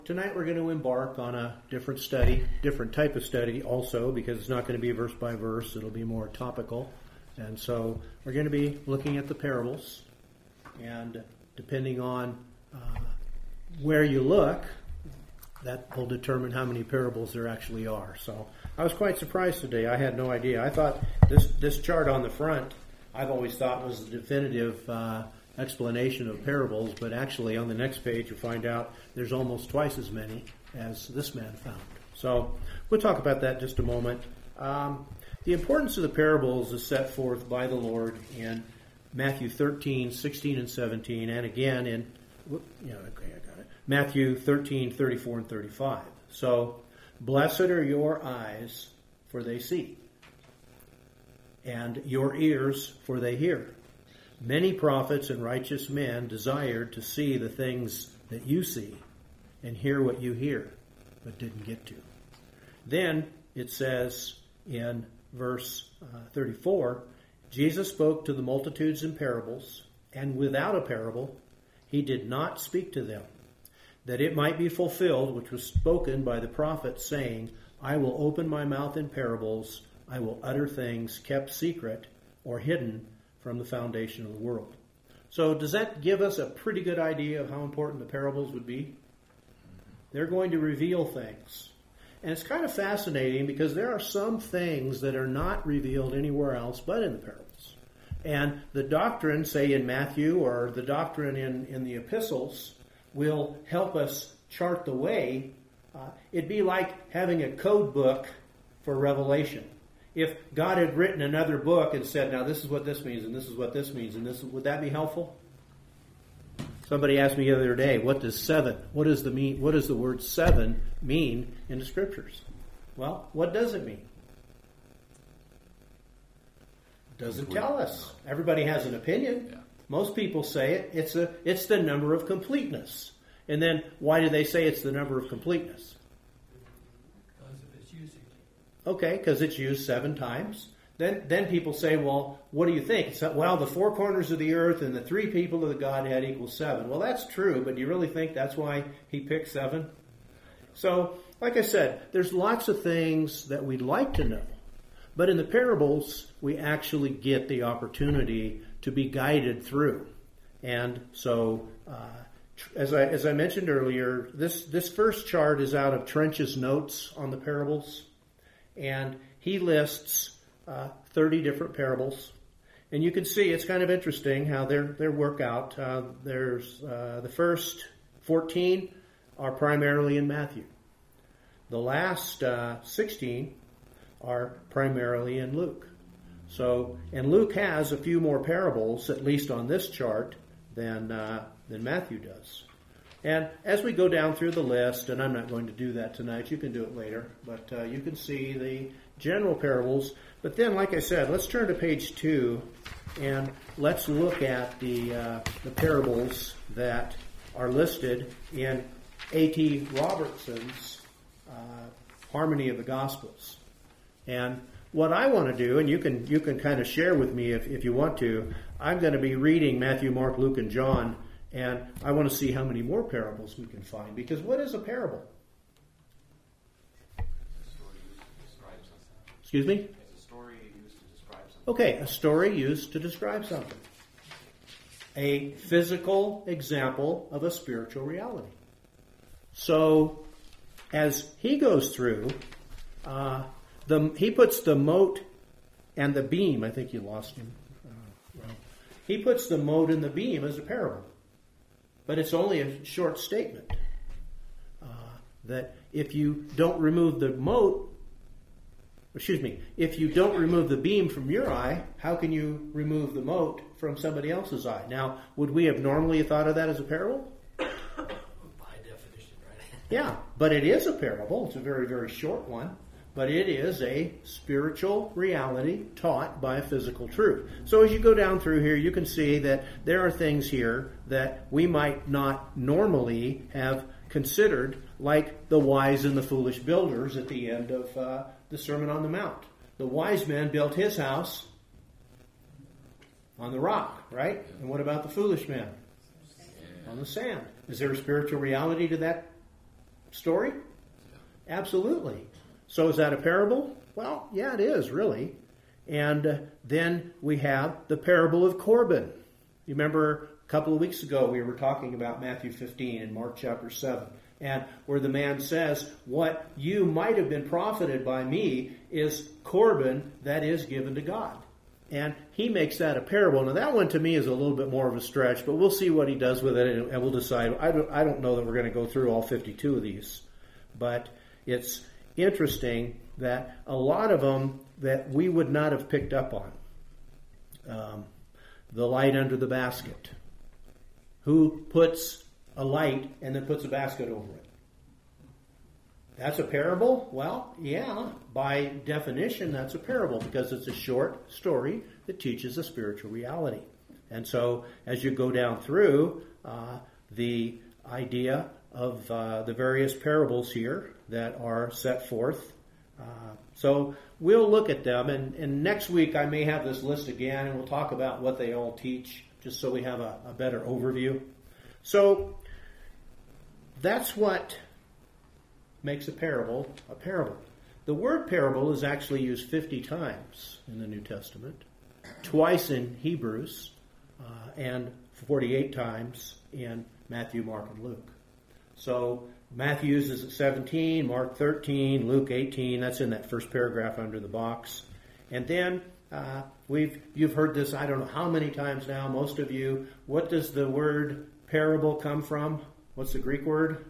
Tonight we're going to embark on a different study, different type of study also, because it's not going to be verse by verse. It'll be more topical. And so we're going to be looking at the parables. And depending on where you look, that will determine how many parables there actually are. So I was quite surprised today. I had no idea. I thought this chart on the front, I've always thought was the definitive explanation of parables, but actually on the next page you find out there's almost twice as many as this man found. So we'll talk about that in just a moment. The importance of the parables is set forth by the Lord in Matthew 13, 16, and 17, and again in Matthew 13, 34, and 35. So, blessed are your eyes, for they see, and your ears, for they hear. Many prophets and righteous men desired to see the things that you see and hear what you hear, but didn't get to. Then it says in verse 34, Jesus spoke to the multitudes in parables, and without a parable he did not speak to them, that it might be fulfilled which was spoken by the prophet, saying, I will open my mouth in parables, I will utter things kept secret or hidden from the foundation of the world. So does that give us a pretty good idea of how important the parables would be? They're going to reveal things. And it's kind of fascinating because there are some things that are not revealed anywhere else but in the parables. And the doctrine, say in Matthew, or the doctrine in the epistles, will help us chart the way. It'd be like having a code book for Revelation. If God had written another book and said, now this is what this means, and this is what this means, and this, would that be helpful? Somebody asked me the other day, what does the word seven mean in the Scriptures? Well, what does it mean? It doesn't tell us. Everybody has an opinion. Yeah. Most people say it's the number of completeness. And then why do they say it's the number of completeness? Because of its usage. Okay, because it's used 7 times. Then people say, well, what do you think? Well, the 4 corners of the earth and the 3 people of the Godhead equals 7. Well, that's true, but do you really think that's why he picked 7? So, like I said, there's lots of things that we'd like to know. But in the parables, we actually get the opportunity to be guided through. And so, as I mentioned earlier, this first chart is out of Trench's notes on the parables. And he lists 30 different parables. And you can see it's kind of interesting how their work out. There's the first 14 are primarily in Matthew. The last 16 are primarily in Luke. So, and Luke has a few more parables, at least on this chart, than Matthew does. And as we go down through the list, and I'm not going to do that tonight, you can do it later, but you can see the general parables. But then, like I said, let's turn to page 2, and let's look at the parables that are listed in A.T. Robertson's Harmony of the Gospels. And what I want to do, and you can kind of share with me if you want to, I'm going to be reading Matthew, Mark, Luke, and John, and I want to see how many more parables we can find. Because what is a parable? Excuse me? It's a story used to describe something. Okay, a story used to describe something. A physical example of a spiritual reality. So, as he goes through, he puts the mote and the beam. I think you lost him. He puts the mote and the beam as a parable. But it's only a short statement. That if you don't remove the if you don't remove the beam from your eye, how can you remove the mote from somebody else's eye? Now, would we have normally thought of that as a parable? By definition, right? Yeah, but it is a parable. It's a very, very short one. But it is a spiritual reality taught by a physical truth. So as you go down through here, you can see that there are things here that we might not normally have considered, like the wise and the foolish builders at the end of the Sermon on the Mount. The wise man built his house on the rock, right? And what about the foolish man? On the sand. Is there a spiritual reality to that story? Absolutely. So is that a parable? Well, yeah, it is, really. And then we have the parable of Corban. You remember a couple of weeks ago we were talking about Matthew 15 and Mark chapter 7, and where the man says, what you might have been profited by me is Corban that is given to God. And he makes that a parable. Now that one to me is a little bit more of a stretch, but we'll see what he does with it, and we'll decide. I don't know that we're going to go through all 52 of these, but it's interesting that a lot of them that we would not have picked up on. The light under the basket. Who puts a light and then puts a basket over it? That's a parable? Well, yeah, by definition that's a parable because it's a short story that teaches a spiritual reality. And so as you go down through the idea of the various parables here that are set forth, so we'll look at them, and next week I may have this list again, and we'll talk about what they all teach, just so we have a better overview. So that's what makes a parable a parable. The word parable is actually used 50 times in the New Testament, twice in Hebrews, and 48 times in Matthew, Mark, and Luke. So Matthew uses it 17, Mark 13, Luke 18. That's in that first paragraph under the box. And then you've heard this, I don't know how many times now, most of you. What does the word parable come from? What's the Greek word?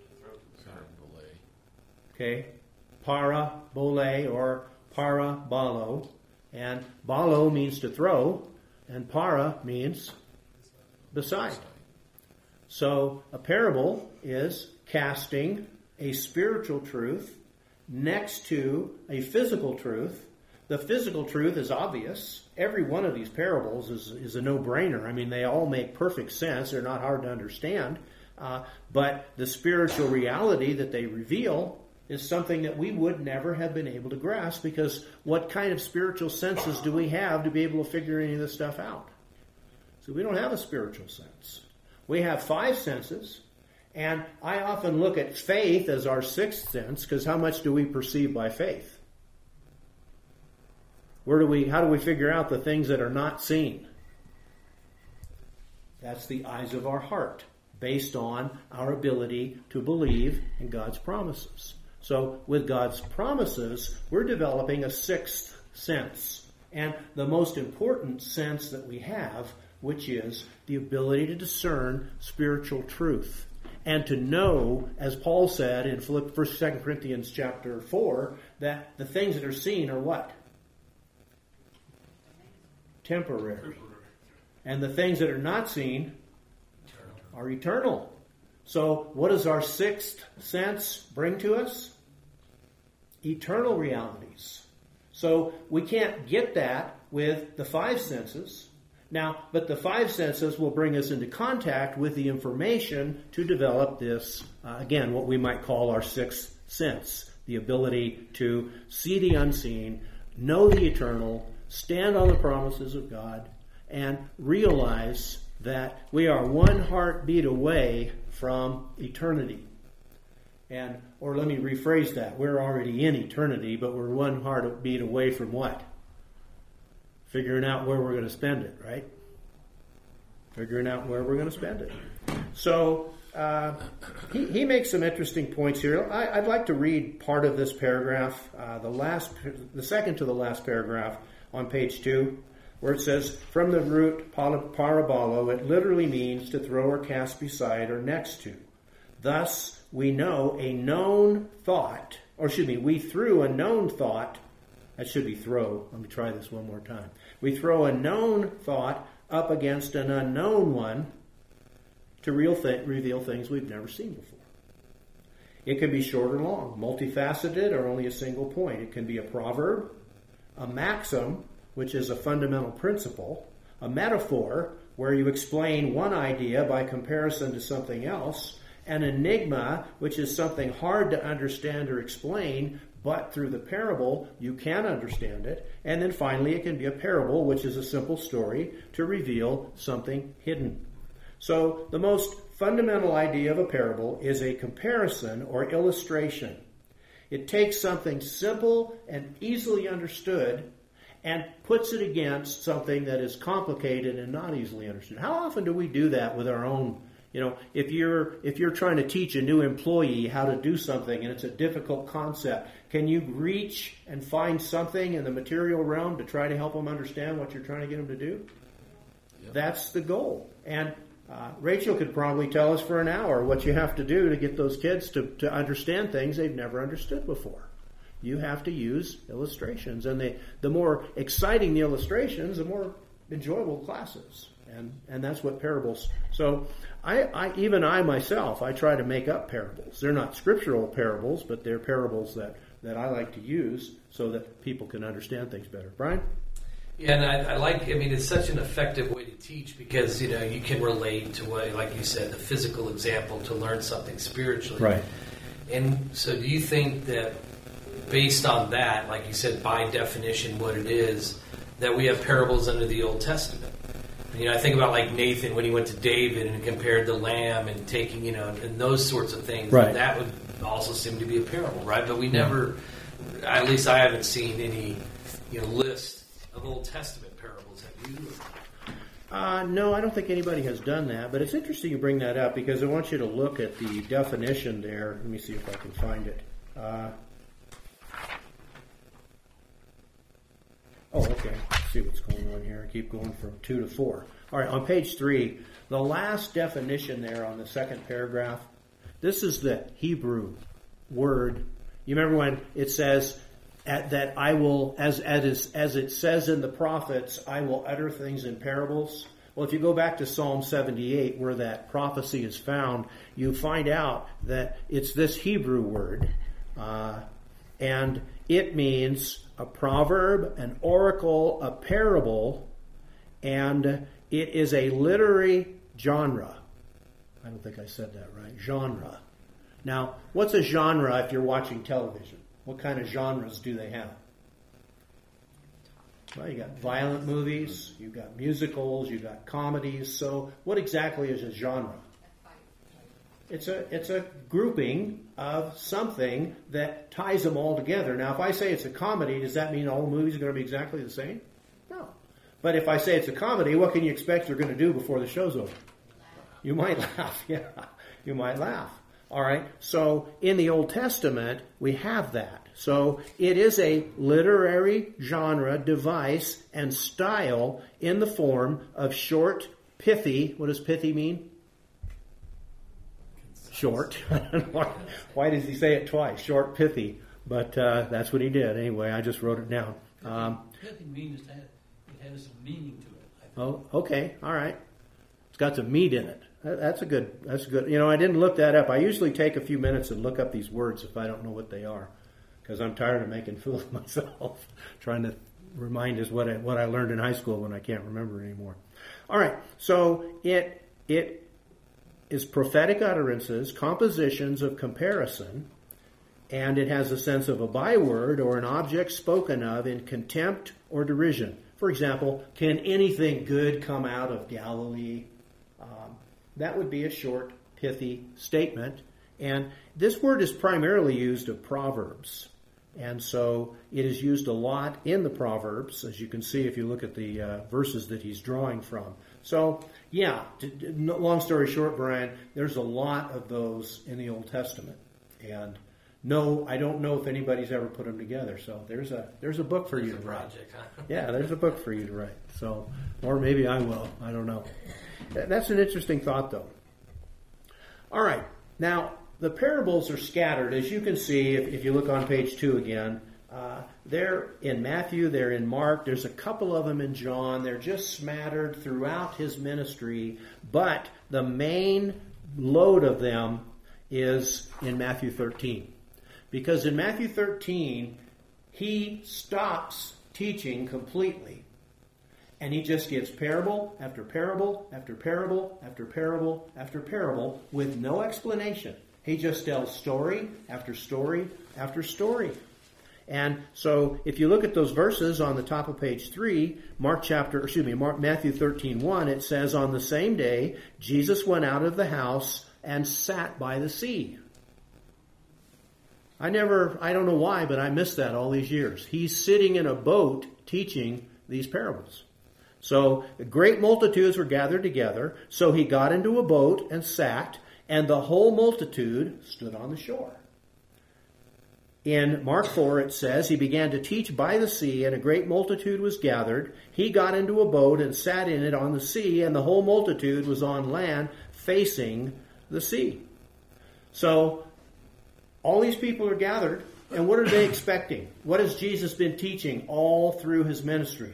Okay, parabole or parabolo. And balo means to throw, and para means beside. So a parable is casting a spiritual truth next to a physical truth. The physical truth is obvious. Every one of these parables is a no-brainer. I mean, they all make perfect sense. They're not hard to understand. But the spiritual reality that they reveal is something that we would never have been able to grasp, because what kind of spiritual senses do we have to be able to figure any of this stuff out? So we don't have a spiritual sense. We have 5 senses, and I often look at faith as our 6th sense, because how much do we perceive by faith? How do we figure out the things that are not seen? That's the eyes of our heart, based on our ability to believe in God's promises. So with God's promises, we're developing a 6th sense, and the most important sense that we have, which is the ability to discern spiritual truth and to know, as Paul said in 2 Corinthians chapter 4, that the things that are seen are what? Temporary. And the things that are not seen are eternal. So what does our 6th sense bring to us? Eternal realities. So we can't get that with the 5 senses. Now, but the 5 senses will bring us into contact with the information to develop this, again, what we might call our 6th sense. The ability to see the unseen, know the eternal, stand on the promises of God, and realize that we are one heartbeat away from eternity. Or let me rephrase that. We're already in eternity, but we're one heartbeat away from what? Figuring out where we're going to spend it, right? Figuring out where we're going to spend it. So he makes some interesting points here. I'd like to read part of this paragraph, the second to the last paragraph on page 2, where it says, from the root parabolo, it literally means to throw or cast beside or next to. Thus, we threw a known thought. That should be throw. Let me try this one more time. We throw a known thought up against an unknown one to reveal things we've never seen before. It can be short or long, multifaceted, or only a single point. It can be a proverb, a maxim, which is a fundamental principle, a metaphor, where you explain one idea by comparison to something else, an enigma, which is something hard to understand or explain, but through the parable you can understand it. And then finally it can be a parable, which is a simple story to reveal something hidden. So the most fundamental idea of a parable is a comparison or illustration. It takes something simple and easily understood and puts it against something that is complicated and not easily understood. How often do we do that with our own? If you're trying to teach a new employee how to do something and it's a difficult concept, can you reach and find something in the material realm to try to help them understand what you're trying to get them to do? Yep. That's the goal. And Rachel could probably tell us for an hour what you have to do to get those kids to understand things they've never understood before. You have to use illustrations, and the more exciting the illustrations, the more enjoyable classes. And that's what parables. So I myself try to make up parables. They're not scriptural parables, but they're parables that I like to use so that people can understand things better. Brian? Yeah, and I like, it's such an effective way to teach because, you can relate to what, like you said, the physical example to learn something spiritually. Right. And so do you think that based on that, like you said, by definition, what it is, that we have parables under the Old Testament? I think about like Nathan when he went to David and compared the lamb and taking, and those sorts of things. Right. That would also seem to be a parable, right? But we never, at least I haven't seen any, list of Old Testament parables. Have you? No, I don't think anybody has done that. But it's interesting you bring that up because I want you to look at the definition there. Let me see if I can find it. Okay. Let's see what's going on here. I keep going from 2 to 4. All right, on page 3, the last definition there on the second paragraph, this is the Hebrew word. You remember when it says that I will, as it says in the prophets, I will utter things in parables? Well, if you go back to Psalm 78, where that prophecy is found, you find out that it's this Hebrew word, and it means a proverb, an oracle, a parable, and it is a literary genre. I don't think I said that right. Genre. Now, what's a genre if you're watching television? What kind of genres do they have? Well, you got violent movies, you got musicals, you got comedies. So what exactly is a genre? It's a grouping of something that ties them all together. Now, if I say it's a comedy, does that mean all movies are going to be exactly the same? No. But if I say it's a comedy, what can you expect they're going to do before the show's over? You might laugh. Yeah, you might laugh. All right. So in the Old Testament, we have that. So it is a literary genre, device, and style in the form of short, pithy. What does pithy mean? Short. Why does he say it twice? Short, pithy. But that's what he did. Anyway, I just wrote it down. Pithy means that it has some meaning to it. Oh, okay. All right. It's got some meat in it. That's a good. I didn't look that up. I usually take a few minutes and look up these words if I don't know what they are, because I'm tired of making fools of myself, trying to remind us what I learned in high school when I can't remember anymore. All right. So it is prophetic utterances, compositions of comparison, and it has a sense of a byword or an object spoken of in contempt or derision. For example, can anything good come out of Galilee? That would be a short, pithy statement. And this word is primarily used of Proverbs. And so it is used a lot in the Proverbs, as you can see if you look at the verses that he's drawing from. So, yeah, long story short, Brian, there's a lot of those in the Old Testament. And no, I don't know if anybody's ever put them together. So there's a book for you to write. Project, huh? Yeah, there's a book for you to write. So, or maybe I will. I don't know. That's an interesting thought, though. All right. Now, the parables are scattered, as you can see, if you look on page 2 again. They're in Matthew, they're in Mark, there's a couple of them in John. They're just smattered throughout his ministry, but the main load of them is in Matthew 13. Because in Matthew 13, he stops teaching completely. And he just gives parable after parable after parable after parable after parable with no explanation. He just tells story after story after story. And so if you look at those verses on the top of page 3, Matthew 13:1, it says, on the same day, Jesus went out of the house and sat by the sea. I don't know why, but I missed that all these years. He's sitting in a boat teaching these parables. So great multitudes were gathered together. So he got into a boat and sat, and the whole multitude stood on the shore. In Mark 4, it says, he began to teach by the sea, and a great multitude was gathered. He got into a boat and sat in it on the sea, and the whole multitude was on land facing the sea. So all these people are gathered, and what are they expecting? What has Jesus been teaching all through his ministry?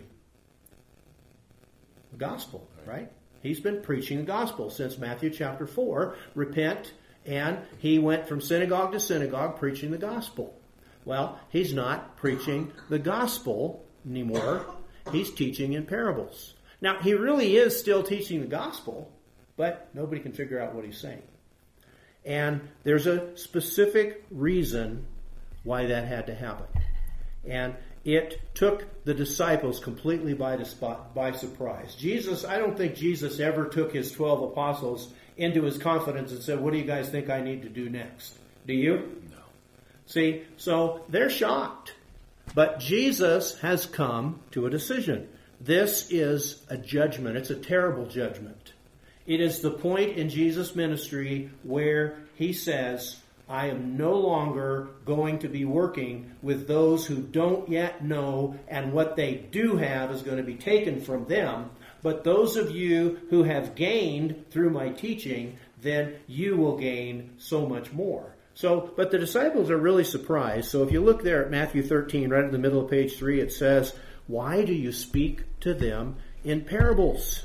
The gospel, right? He's been preaching the gospel since Matthew chapter 4. Repent, and he went from synagogue to synagogue preaching the gospel. Well, he's not preaching the gospel anymore. He's teaching in parables. Now, he really is still teaching the gospel, but nobody can figure out what he's saying. And there's a specific reason why that had to happen. And it took the disciples completely by surprise. I don't think Jesus ever took his 12 apostles into his confidence and said, what do you guys think I need to do next? Do you? No. See, so they're shocked. But Jesus has come to a decision. This is a judgment. It's a terrible judgment. It is the point in Jesus' ministry where he says, I am no longer going to be working with those who don't yet know, and what they do have is going to be taken from them. But those of you who have gained through my teaching, then you will gain so much more. But the disciples are really surprised. So if you look there at Matthew 13, right in the middle of page 3, it says, why do you speak to them in parables?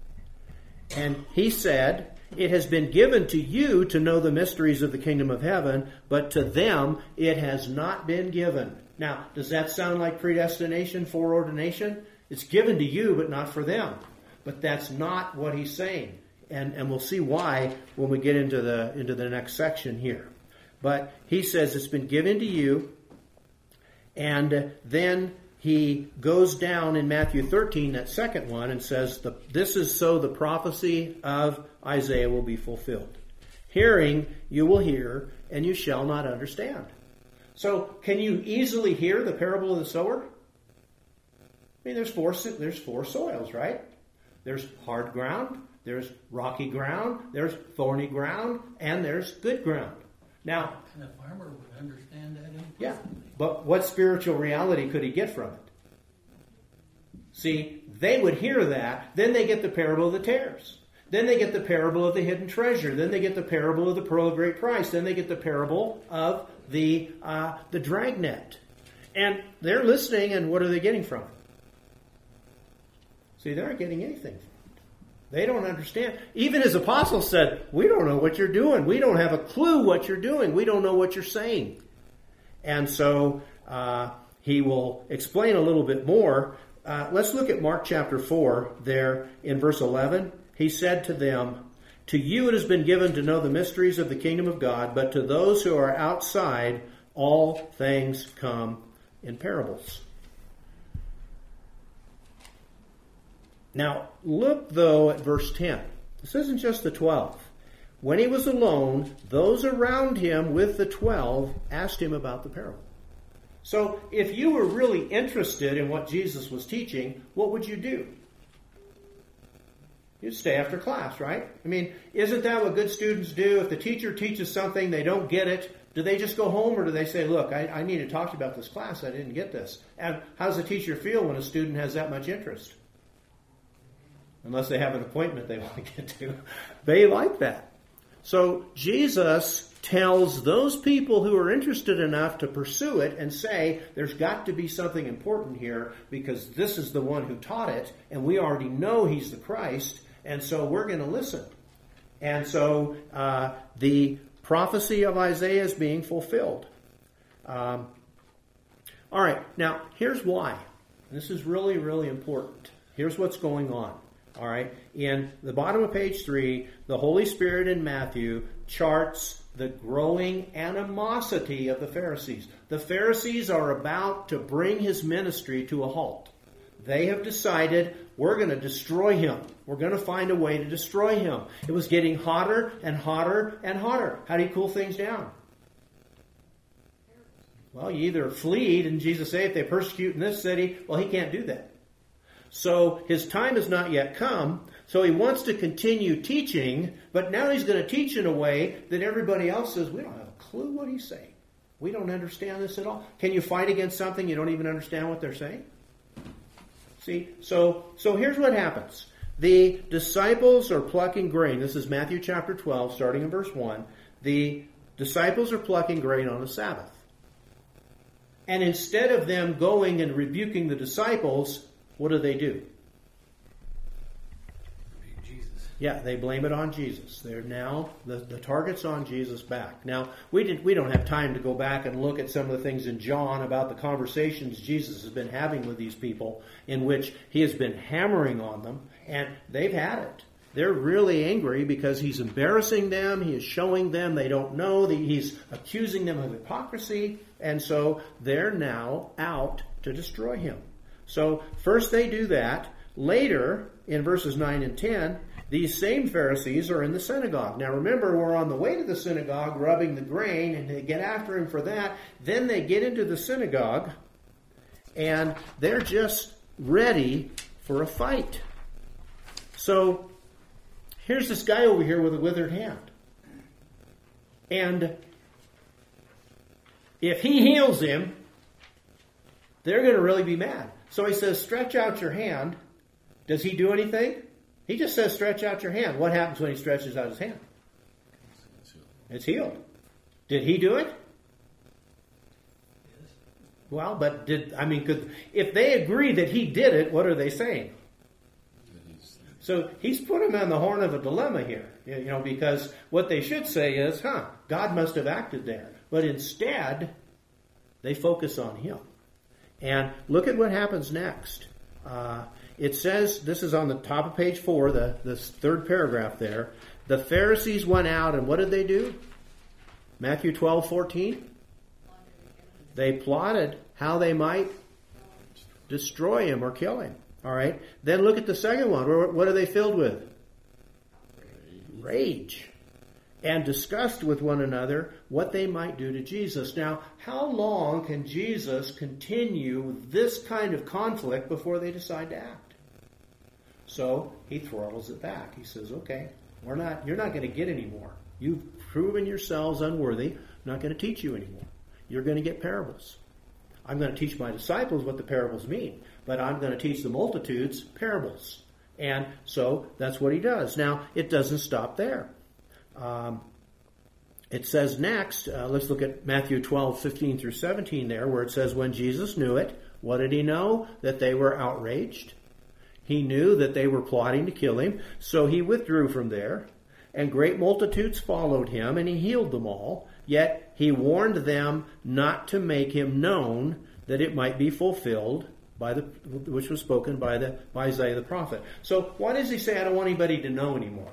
And he said, it has been given to you to know the mysteries of the kingdom of heaven, but to them it has not been given. Now, does that sound like predestination, foreordination? It's given to you, but not for them. But that's not what he's saying. And we'll see why when we get into the next section here. But he says it's been given to you, and then he goes down in Matthew 13, that second one, and says, this is so the prophecy of Isaiah will be fulfilled. Hearing, you will hear, and you shall not understand. So, can you easily hear the parable of the sower? I mean, there's four soils, right? There's hard ground, there's rocky ground, there's thorny ground, and there's good ground. Now, and a farmer would understand that implicitly. Yeah, but what spiritual reality could he get from it? See, they would hear that, then they get the parable of the tares. Then they get the parable of the hidden treasure. Then they get the parable of the pearl of great price. Then they get the parable of the dragnet. And they're listening, and what are they getting from it? See, they aren't getting anything from it. They don't understand. Even his apostles said, we don't know what you're doing. We don't have a clue what you're doing. We don't know what you're saying. And so he will explain a little bit more. Let's look at Mark chapter 4 there in verse 11. He said to them, to you it has been given to know the mysteries of the kingdom of God, but to those who are outside, all things come in parables. Now, look, though, at verse 10. This isn't just the 12. When he was alone, those around him with the 12 asked him about the parable. So, if you were really interested in what Jesus was teaching, what would you do? You'd stay after class, right? I mean, isn't that what good students do? If the teacher teaches something, they don't get it, do they just go home, or do they say, look, I need to talk to you about this class, I didn't get this? And how does the teacher feel when a student has that much interest? Unless they have an appointment they want to get to. They like that. So Jesus tells those people who are interested enough to pursue it and say, there's got to be something important here because this is the one who taught it, and we already know he's the Christ, and so we're going to listen. And so the prophecy of Isaiah is being fulfilled. All right, now here's why. This is really, really important. Here's what's going on. All right, in the bottom of page 3, the Holy Spirit in Matthew charts the growing animosity of the Pharisees. The Pharisees are about to bring his ministry to a halt. They have decided, we're going to destroy him. We're going to find a way to destroy him. It was getting hotter and hotter and hotter. How do you cool things down? Well, you either flee, and Jesus said, if they persecute in this city, well, he can't do that. So his time has not yet come. So he wants to continue teaching, but now he's going to teach in a way that everybody else says, we don't have a clue what he's saying. We don't understand this at all. Can you fight against something you don't even understand what they're saying? See, so here's what happens. The disciples are plucking grain. This is Matthew chapter 12, starting in verse 1. The disciples are plucking grain on the Sabbath. And instead of them going and rebuking the disciples, what do? Jesus. Yeah, they blame it on Jesus. They're now, the target's on Jesus' back. Now, we don't have time to go back and look at some of the things in John about the conversations Jesus has been having with these people in which he has been hammering on them, and they've had it. They're really angry because he's embarrassing them. He is showing them they don't know. He's accusing them of hypocrisy. And so they're now out to destroy him. So first they do that. Later, in verses 9 and 10, these same Pharisees are in the synagogue. Now remember, we're on the way to the synagogue rubbing the grain, and they get after him for that. Then they get into the synagogue, and they're just ready for a fight. So here's this guy over here with a withered hand. And if he heals him, they're going to really be mad. So he says, stretch out your hand. Does he do anything? He just says, stretch out your hand. What happens when he stretches out his hand? It's healed. Did he do it? Yes. Well, but if they agree that he did it, what are they saying? So he's put him on the horn of a dilemma here, because what they should say is, God must have acted there. But instead, they focus on him. And look at what happens next. It says, this is on the top of page 4, the third paragraph there. The Pharisees went out, and what did they do? Matthew 12:14. They plotted how they might destroy him or kill him. All right. Then look at the second one. What are they filled with? Rage. And discussed with one another what they might do to Jesus. Now, how long can Jesus continue this kind of conflict before they decide to act? So he throttles it back. He says, okay, you're not going to get any more. You've proven yourselves unworthy. I'm not going to teach you anymore. You're going to get parables. I'm going to teach my disciples what the parables mean, but I'm going to teach the multitudes parables. And so that's what he does. Now, it doesn't stop there. It says next, let's look at Matthew 12:15 through 17 there, where it says, when Jesus knew it, what did he know? That they were outraged. He knew that they were plotting to kill him, so he withdrew from there, and great multitudes followed him, and he healed them all. Yet he warned them not to make him known, that it might be fulfilled which was spoken by Isaiah the prophet. So why does he say, I don't want anybody to know anymore?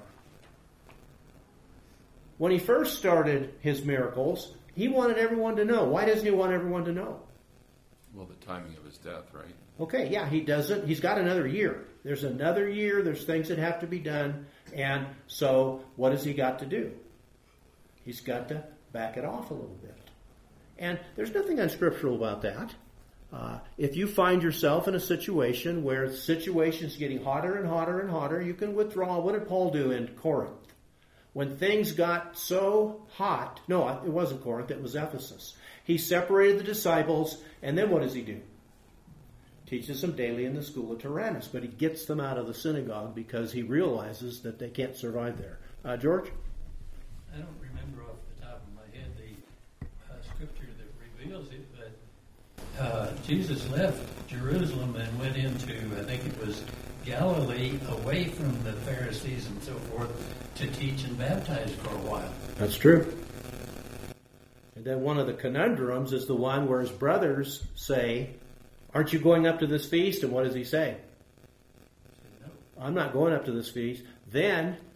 When he first started his miracles, he wanted everyone to know. Why doesn't he want everyone to know? Well, the timing of his death, right? Okay, yeah, he doesn't. He's got another year. There's another year. There's things that have to be done. And so what has he got to do? He's got to back it off a little bit. And there's nothing unscriptural about that. If you find yourself in a situation where the situation's getting hotter and hotter and hotter, you can withdraw. What did Paul do in Corinth? When things got so hot, no, it wasn't Corinth, it was Ephesus. He separated the disciples, and then what does he do? Teaches them daily in the school of Tyrannus, but he gets them out of the synagogue because he realizes that they can't survive there. George? I don't remember off the top of my head the scripture that reveals it, but Jesus left Jerusalem and went into, I think it was Galilee, away from the Pharisees and so forth, to teach and baptize for a while. That's true. And then one of the conundrums is the one where his brothers say, aren't you going up to this feast? And what does he say? No. I'm not going up to this feast. Then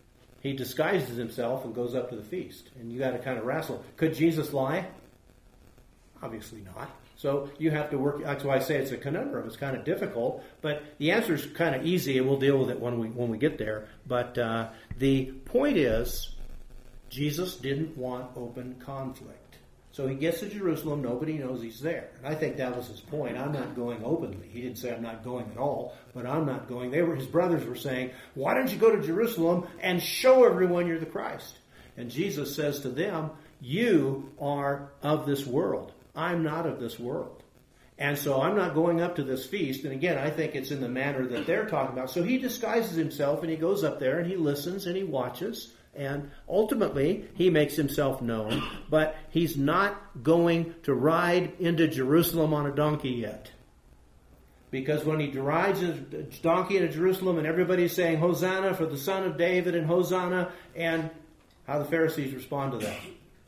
he disguises himself and goes up to the feast. And you got to kind of wrestle. Could Jesus lie? Obviously not. So you have to work. That's why I say it's a conundrum. It's kind of difficult, but the answer is kind of easy, and we'll deal with it when we get there. But the point is, Jesus didn't want open conflict. So he gets to Jerusalem. Nobody knows he's there, and I think that was his point. I'm not going openly. He didn't say I'm not going at all, but I'm not going. His brothers were saying, "Why don't you go to Jerusalem and show everyone you're the Christ?" And Jesus says to them, "You are of this world. I'm not of this world. And so I'm not going up to this feast." And again, I think it's in the manner that they're talking about. So he disguises himself and he goes up there and he listens and he watches. And ultimately, he makes himself known. But he's not going to ride into Jerusalem on a donkey yet. Because when he rides a donkey into Jerusalem and everybody's saying, "Hosanna for the Son of David," and "Hosanna," and how the Pharisees respond to that.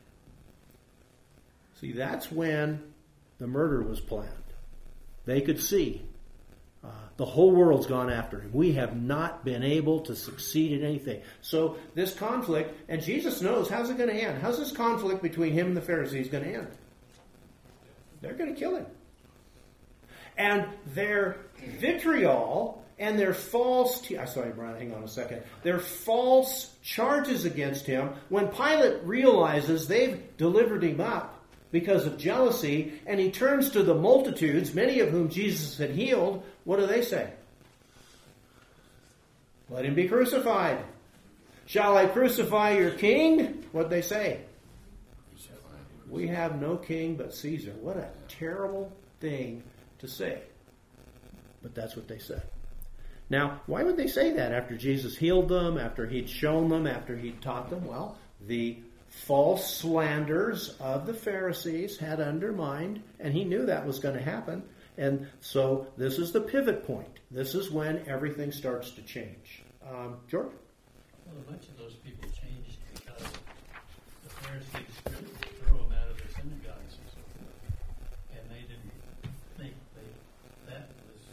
See, that's when the murder was planned. They could see the whole world's gone after him. We have not been able to succeed in anything. So this conflict, and Jesus knows, how's it going to end? How's this conflict between him and the Pharisees going to end? They're going to kill him. And their vitriol and their false... sorry, Brian, hang on a second. Their false charges against him, when Pilate realizes they've delivered him up because of jealousy, and he turns to the multitudes, many of whom Jesus had healed, what do they say? "Let him be crucified. Shall I crucify your king?" What'd they say? "We have no king but Caesar." What a terrible thing to say. But that's what they said. Now, why would they say that after Jesus healed them, after he'd shown them, after he'd taught them? Well, the false slanders of the Pharisees had undermined, and he knew that was going to happen. And so this is the pivot point. This is when everything starts to change. George? Well, a bunch of those people changed because the Pharisees threw them out of their synagogues and so forth. And they didn't think that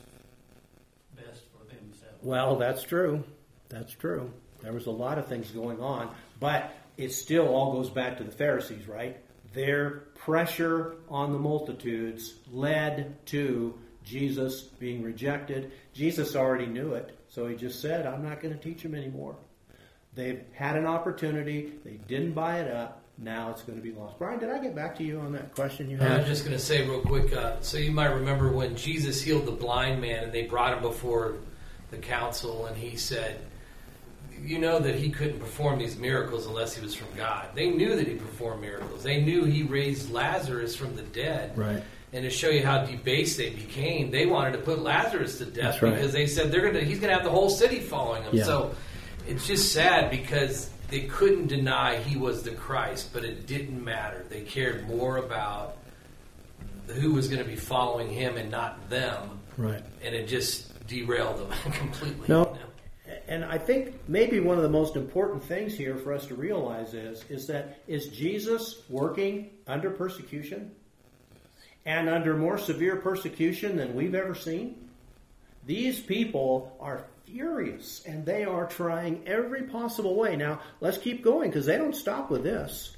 was best for themselves. Well, that's true. That's true. There was a lot of things going on, but it still all goes back to the Pharisees, right? Their pressure on the multitudes led to Jesus being rejected. Jesus already knew it, so he just said, "I'm not going to teach them anymore." They've had an opportunity. They didn't buy it up. Now it's going to be lost. Brian, did I get back to you on that question you had? I was just going to say real quick, so you might remember when Jesus healed the blind man and they brought him before the council and he said, "You know that he couldn't perform these miracles unless he was from God." They knew that he performed miracles. They knew he raised Lazarus from the dead. Right. And to show you how debased they became, they wanted to put Lazarus to death because they said he's going to have the whole city following him. Yeah. So it's just sad because they couldn't deny he was the Christ, but it didn't matter. They cared more about who was going to be following him and not them. Right. And it just derailed them completely. No. And I think maybe one of the most important things here for us to realize is Jesus working under persecution and under more severe persecution than we've ever seen? These people are furious and they are trying every possible way. Now, let's keep going because they don't stop with this.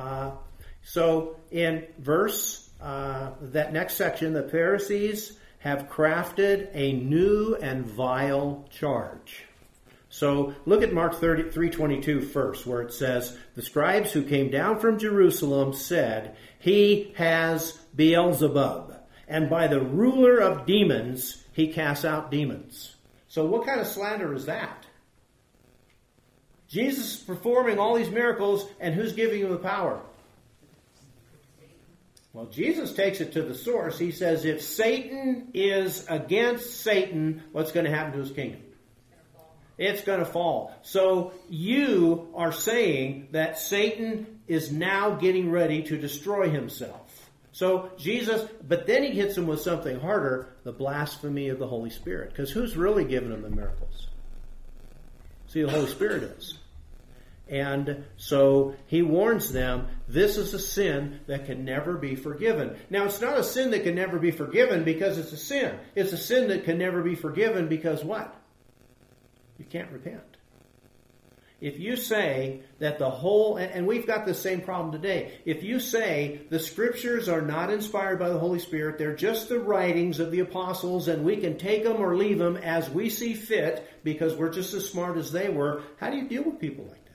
So in verse, that next section, the Pharisees have crafted a new and vile charge. So look at Mark 3:22 first, where it says, "The scribes who came down from Jerusalem said, 'He has Beelzebub, and by the ruler of demons he casts out demons.'" So what kind of slander is that? Jesus is performing all these miracles, and who's giving him the power? Well, Jesus takes it to the source. He says, if Satan is against Satan, what's going to happen to his kingdom? It's going to fall. So you are saying that Satan is now getting ready to destroy himself. So Jesus, but then he hits him with something harder, the blasphemy of the Holy Spirit. Because who's really giving him the miracles? See, the Holy Spirit is. And so he warns them, this is a sin that can never be forgiven. Now, it's not a sin that can never be forgiven because it's a sin. It's a sin that can never be forgiven because what? You can't repent. if you say that the whole, and we've got the same problem today, if you say the Scriptures are not inspired by the Holy Spirit, they're just the writings of the apostles, and we can take them or leave them as we see fit because we're just as smart as they were, how do you deal with people like that?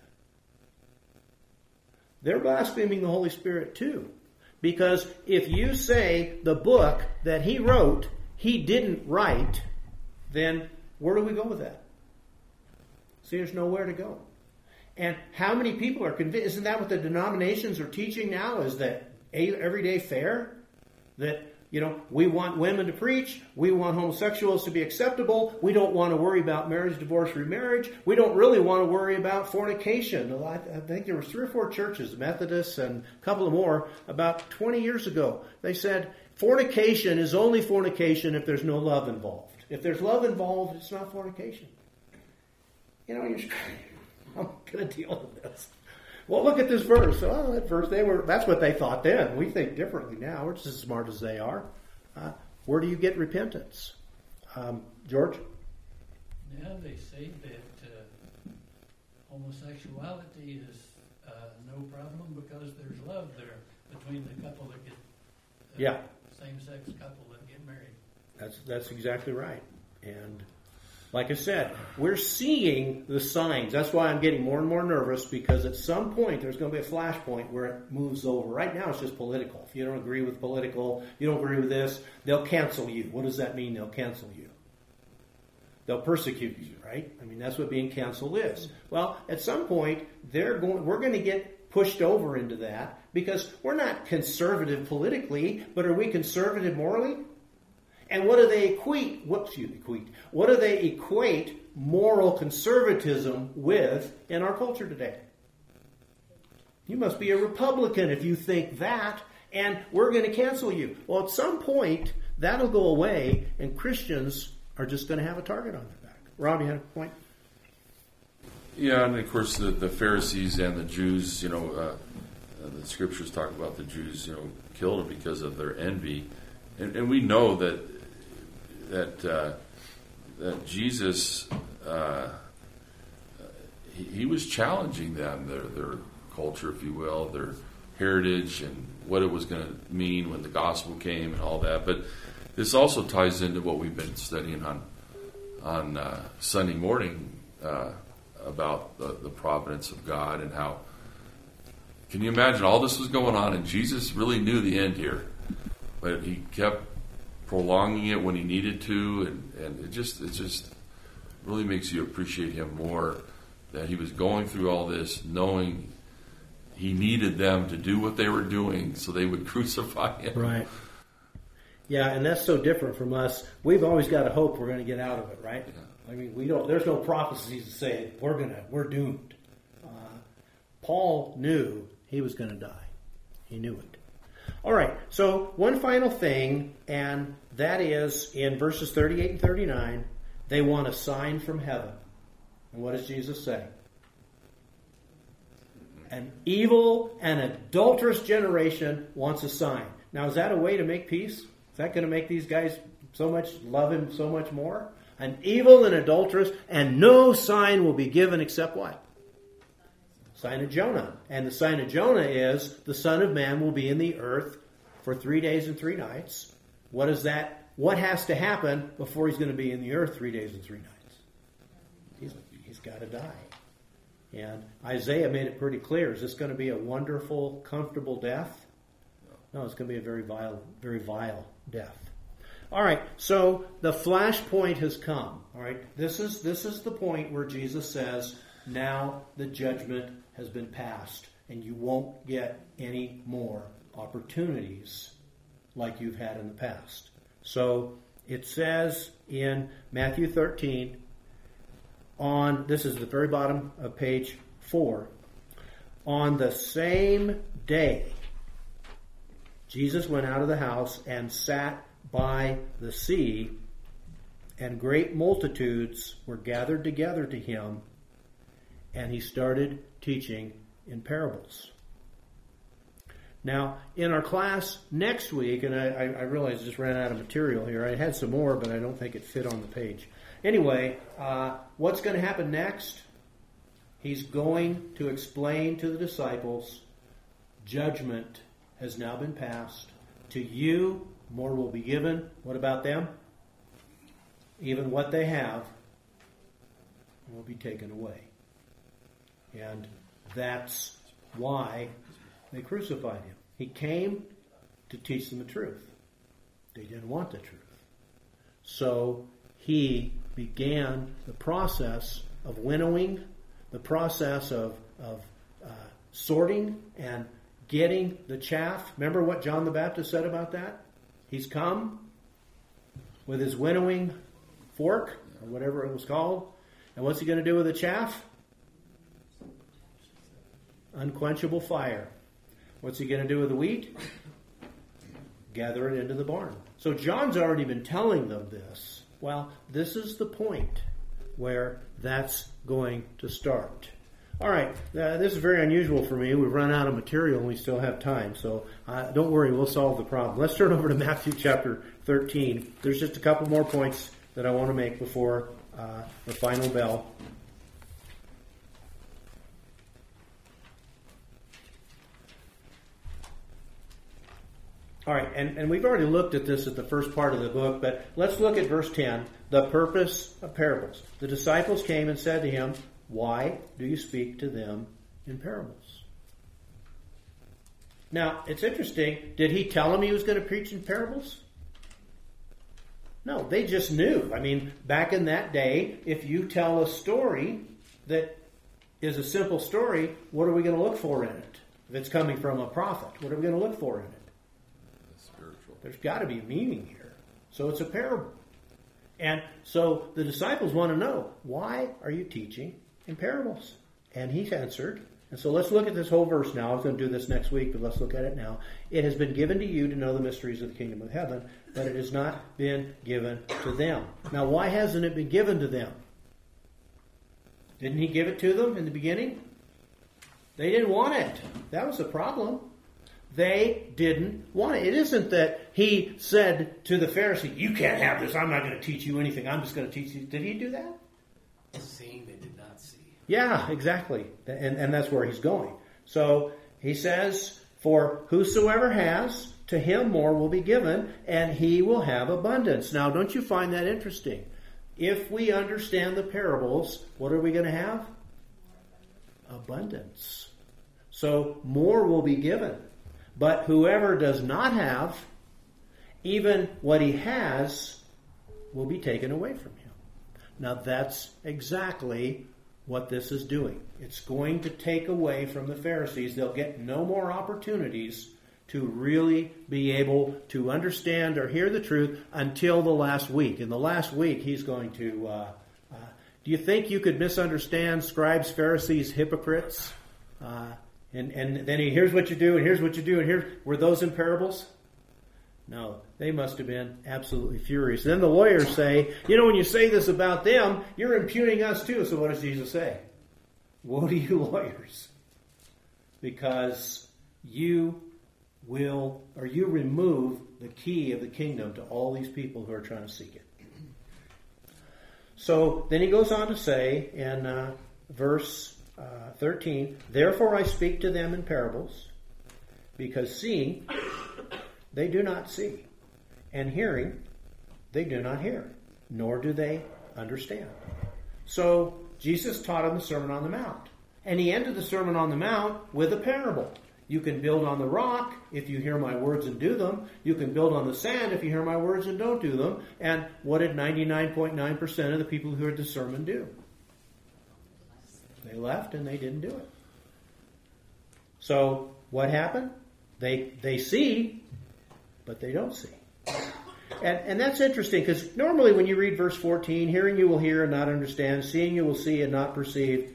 They're blaspheming the Holy Spirit too. Because if you say the book that he wrote, he didn't write, then where do we go with that? See, there's nowhere to go. And how many people are convinced? Isn't that what the denominations are teaching now? Is that everyday fair? That, we want women to preach. We want homosexuals to be acceptable. We don't want to worry about marriage, divorce, remarriage. We don't really want to worry about fornication. I think there were 3 or 4 churches, Methodists and a couple of more, about 20 years ago. They said fornication is only fornication if there's no love involved. If there's love involved, it's not fornication. I'm going to deal with this. Well, look at this verse. Oh, that verse, that's what they thought then. We think differently now. We're just as smart as they are. Where do you get repentance? George? Now they say that homosexuality is no problem because there's love there between the couple that get same-sex couple that get married. That's exactly right. And like I said, we're seeing the signs. That's why I'm getting more and more nervous, because at some point there's going to be a flashpoint where it moves over. Right now it's just political. If you don't agree with political, you don't agree with this, they'll cancel you. What does that mean, they'll cancel you? They'll persecute you, right? I mean, that's what being canceled is. Well, at some point, we're going to get pushed over into that, because we're not conservative politically, but are we conservative morally? And what do they equate? What do they equate moral conservatism with in our culture today? You must be a Republican if you think that, and we're going to cancel you. Well, at some point, that'll go away, and Christians are just going to have a target on their back. Rob, you had a point? Yeah, and of course the Pharisees and the Jews, the Scriptures talk about the Jews, killed them because of their envy, and we know that Jesus, he was challenging them, their culture, if you will, their heritage, and what it was going to mean when the gospel came and all that. But this also ties into what we've been studying on Sunday morning about the providence of God, and how, can you imagine all this was going on and Jesus really knew the end here, but he kept prolonging it when he needed to, and it just really makes you appreciate him more, that he was going through all this knowing he needed them to do what they were doing so they would crucify him. Right. Yeah, and that's so different from us. We've always got to hope we're going to get out of it, right? Yeah. I mean, there's no prophecies to say we're doomed. Paul knew he was going to die. He knew it. All right, so one final thing, and that is in verses 38 and 39, they want a sign from heaven. And what does Jesus say? An evil and adulterous generation wants a sign. Now, is that a way to make peace? Is that going to make these guys love him so much more? An evil and adulterous, and no sign will be given except what? Sign of Jonah. And the sign of Jonah is the Son of Man will be in the earth for 3 days and 3 nights. What is that? What has to happen before he's going to be in the earth 3 days and 3 nights? He's got to die. And Isaiah made it pretty clear. Is this going to be a wonderful, comfortable death? No, it's going to be a very vile death. All right, so the flashpoint has come. All right, this is the point where Jesus says, now the judgment has been passed, and you won't get any more opportunities like you've had in the past. So it says in Matthew 13, this is the very bottom of page 4, on the same day, Jesus went out of the house and sat by the sea, and great multitudes were gathered together to him, and he started teaching in parables. Now, in our class next week, and I realize I just ran out of material here. I had some more, but I don't think it fit on the page. Anyway, what's going to happen next? He's going to explain to the disciples, judgment has now been passed. To you, more will be given. What about them? Even what they have will be taken away. And that's why they crucified him. He came to teach them the truth. They didn't want the truth. So he began the process of winnowing, the process of sorting and getting the chaff. Remember what John the Baptist said about that? He's come with his winnowing fork, or whatever it was called. And what's he going to do with the chaff? Unquenchable fire. What's he going to do with the wheat? Gather it into the barn. So John's already been telling them this. Well, this is the point where that's going to start. All right, this is very unusual for me. We've run out of material and we still have time. So don't worry, we'll solve the problem. Let's turn over to Matthew chapter 13. There's just a couple more points that I want to make before the final bell. All right, and we've already looked at this at the first part of the book, but let's look at verse 10, the purpose of parables. The disciples came and said to him, why do you speak to them in parables? Now, it's interesting. Did he tell them he was going to preach in parables? No, they just knew. I mean, back in that day, if you tell a story that is a simple story, what are we going to look for in it? If it's coming from a prophet, what are we going to look for in it? There's got to be meaning here. So it's a parable. And so the disciples want to know, why are you teaching in parables? And he answered. And so let's look at this whole verse now. I was going to do this next week, but let's look at it now. It has been given to you to know the mysteries of the kingdom of heaven, but it has not been given to them. Now, why hasn't it been given to them? Didn't he give it to them in the beginning? They didn't want it. That was the problem. They didn't want it. It isn't that he said to the Pharisee, you can't have this. I'm not going to teach you anything. I'm just going to teach you. Did he do that? Seeing they did not see. Yeah, exactly. And that's where he's going. So he says, for whosoever has, to him more will be given, and he will have abundance. Now, don't you find that interesting? If we understand the parables, what are we going to have? Abundance. So more will be given. But whoever does not have, even what he has, will be taken away from him. Now that's exactly what this is doing. It's going to take away from the Pharisees. They'll get no more opportunities to really be able to understand or hear the truth until the last week. In the last week, he's going to... do you think you could misunderstand scribes, Pharisees, hypocrites? And then here's what you do, and here's what you do, and here were those in parables? No, they must have been absolutely furious. Then the lawyers say, when you say this about them, you're impugning us too. So what does Jesus say? Woe to you lawyers, because you remove the key of the kingdom to all these people who are trying to seek it. So then he goes on to say in verse 13, therefore I speak to them in parables, because seeing they do not see, and hearing they do not hear, nor do they understand. So Jesus taught them the Sermon on the Mount, and he ended the Sermon on the Mount with a parable. You can build on the rock if you hear my words and do them. You can build on the sand if you hear my words and don't do them. And what did 99.9% of the people who heard the sermon do? They left and they didn't do it. So what happened? They see, but they don't see. And that's interesting, because normally when you read verse 14, hearing you will hear and not understand, seeing you will see and not perceive.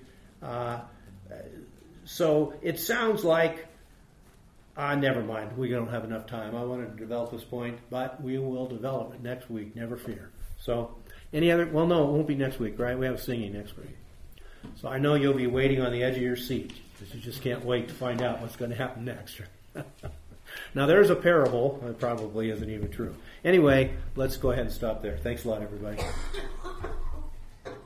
So it sounds like, never mind, we don't have enough time. I wanted to develop this point, but we will develop it next week, never fear. So any other, well, no, it won't be next week, right? We have singing next week. So I know you'll be waiting on the edge of your seat, because you just can't wait to find out what's going to happen next. Now there's a parable that probably isn't even true. Anyway, let's go ahead and stop there. Thanks a lot, everybody.